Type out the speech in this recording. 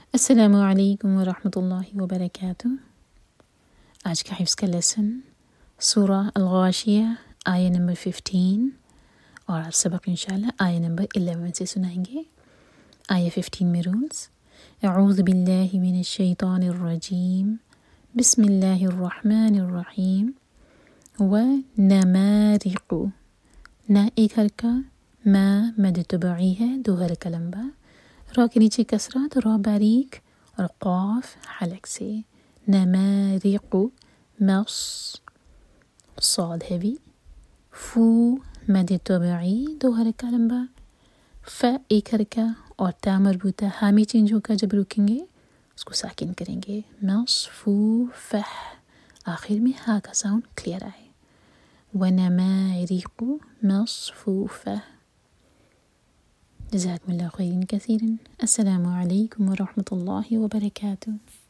السلام علیکم ورحمۃ اللہ وبرکاتہ۔ آج کا حفظ کا لیسن سورہ الغاشیہ آیہ نمبر 15 اور آج سبق انشاءاللہ آیہ نمبر 11 سے سنائیں گے۔ آیہ 15 میں رولز: اعوذ باللہ من الشیطان الرجیم، بسم اللہ الرحمن الرحیم۔ ونمارق، نا ایک حرکہ، ما مد طبعی ہے، دو حرکہ لمبا، را کے نیچے کسرہ تو را باریک اور قاف حلق سے، نمارق، مص صاد ہیوی، فو مد طبعی دو حرکہ لمبا، ف ایک حرکہ اور تا مربوطہ ہا میں چینج ہوگا جب رکیں گے اس کو ساکن کریں گے، مصفوفہ، آخر میں ہا کا ساؤنڈ کلیئر آئے، ونمارق مصفوفہ۔ جزاکم اللہ خیرا کثیرا۔ السلام علیکم ورحمۃ اللہ وبرکاتہ۔